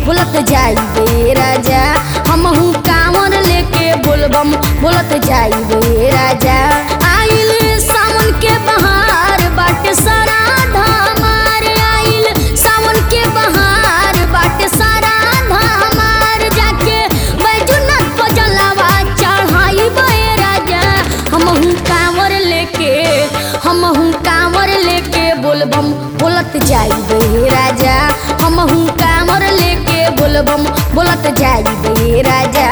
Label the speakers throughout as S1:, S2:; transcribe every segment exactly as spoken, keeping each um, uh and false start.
S1: बोलत जाइबे राजा। हमहू कांवर लेके बोलबम बोलत जाइबे राजा। आइल सावन के बहार बाटे सारा धामार, आइल सावन के बहार बाटे सारा धामार, जाके बैजुनाथ को जलावा चढ़ाइबे राजा। हमहू कांवर लेके हमहू कांवर लेके बोलबम बोलत जाइबे राजा। हमहू कांवर लेके बोलबम बोलत जाइबे राजा।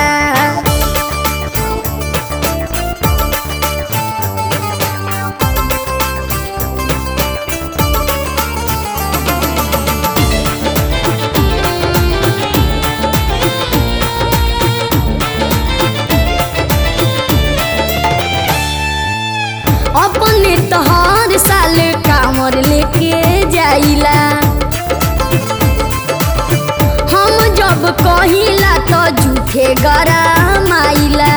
S1: अपने तो हर साल कांवर लेके जाइला, हम जब कहिला तो झूठे गरमाइला।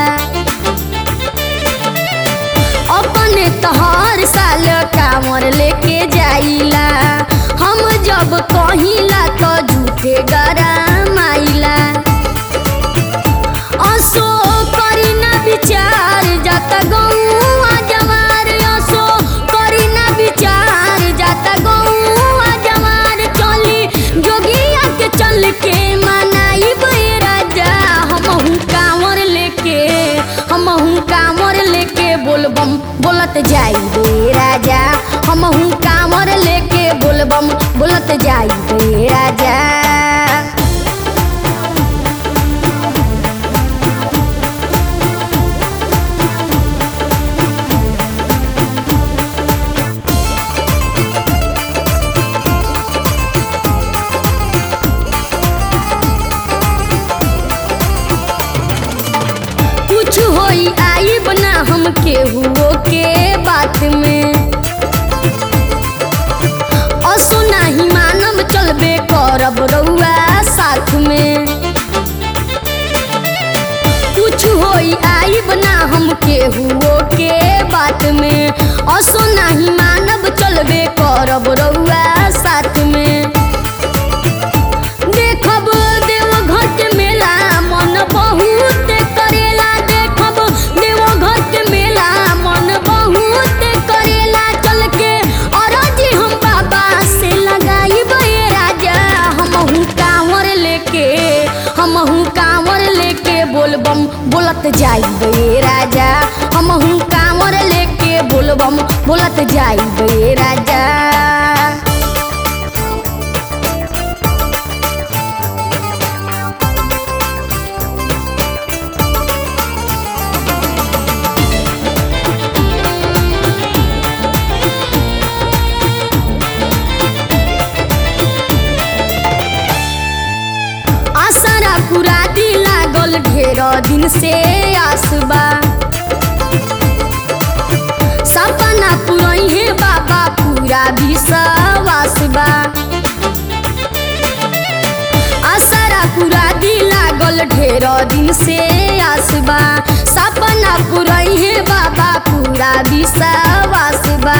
S1: अपने तो हर साल कांवर लेके जाइला, हम जब कहिला तो झूठे गरमाइला। असो करी ना विचार जाता गौआ जवार, असो करी ना विचार जाता गौआ जवार, चली जोगिया के चल के मनाइबे राजा। हमहू कांवर लेके हमहू कांवर लेके बोलबम बोलत जाइबे राजा। हमहू कांवर लेके बोलबम बोलत जाइबे राजा। कुछ होई आइब ना हम केहुओ के बात में, असो नाही मानब चलबे करब रउआ साथ में। कुछ होई आइब ना हम केहुओ के बात में, असो नाही मानब चलबे करब रउआ साथ में। देखब देवघर के मेला मन बहुत करेला, देखब देवघर के मेला मन बहुत करेला, चल के अरजी हम बाबा से लगाइबे राजा। हमहू कांवर लेके हमहू कांवर लेके बोलबम बोलत जाइबे राजा। हमहू कांवर लेके बोलबम बोलत जाइबे राजा। आसरा पूरा दी लागल ढेर दिन से आसबा, सपना पुरई है बाबा पूरा विश्वास बा। आसरा पूरा दी लागल ढेर दिन से आसबा, सपना पुरई है बाबा पूरा विश्वास बा।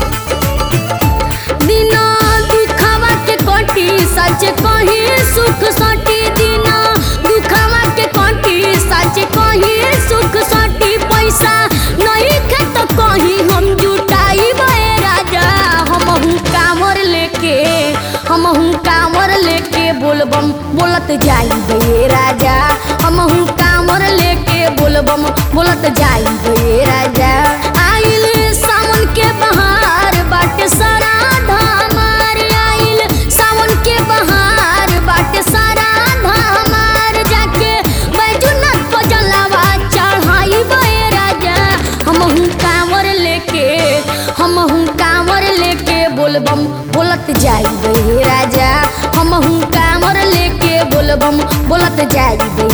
S1: दिना दुखवा के कटी सच कही सुख सटी, दिना दुखवा के कटी सच कही सुख सटी, पैसा नहीं खे तो कहीं हम जुटाइबे राजा। हमहू कांवर लेके हमहू कांवर लेके बोलबम बोलत जाइबे राजा। हमहू कांवर लेके बोलबम बोलत जाइबे राजा। आइल सावन के बहार बाटे सारा धामार, आइल सावन के बहार बाटे सारा धामार, जाके बैजुनाथ को जलावा चढ़ाइबे राजा। हमहू कांवर लेके हमहू कांवर लेके बोलबम बोलत जाइबे राजा। हमहू कांवर लेके बोलबम बोलत जाइबे